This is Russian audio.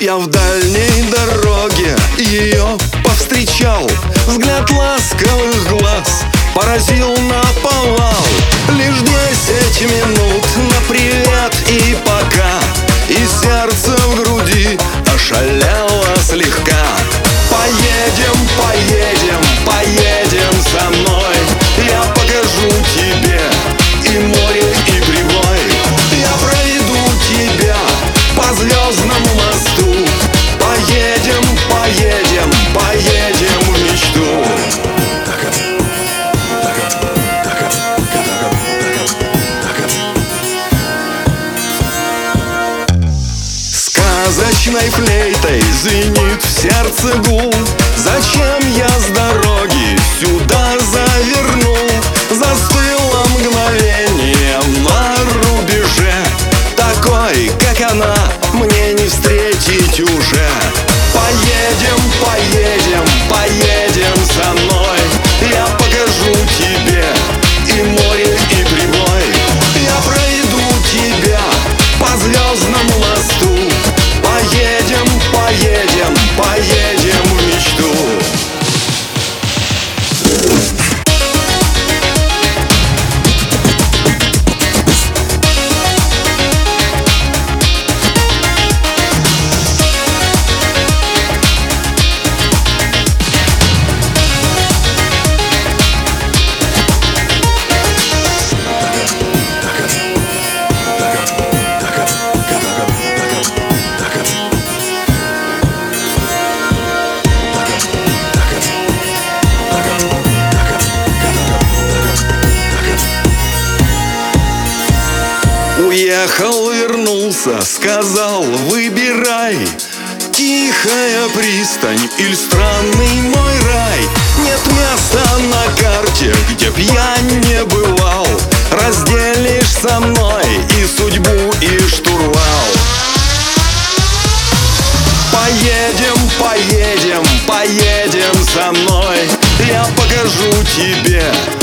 Я в дальней дороге ее повстречал. Взгляд ласковых глаз поразил наповал. Лишь 10 минут на привет и пока, и сердце в груди ошалело слегка. Поедем, поедем, поедем со мной. Я покажу тебе и море, и прибой. Я проведу тебя по звездному мосту. Поедем, поедем, поедем в мечту. Сказочной флейтой звенит в сердце гул. Зачем я с дороги сюда завернул? Застыло мгновение на рубеже. Такой, как она, мне не встретить уже. Поедем, поедем, поедем со мной. Я покажу тебе и море, и прибой. Я проведу тебя по звездному мосту. Поедем, поедем, поедем в мечту. Уехал, вернулся, сказал: выбирай. Тихая пристань или странный мой рай. Нет места на карте, где б я не бывал. Разделишь со мной и судьбу, и штурвал. Поедем, поедем, поедем со мной. Я покажу тебе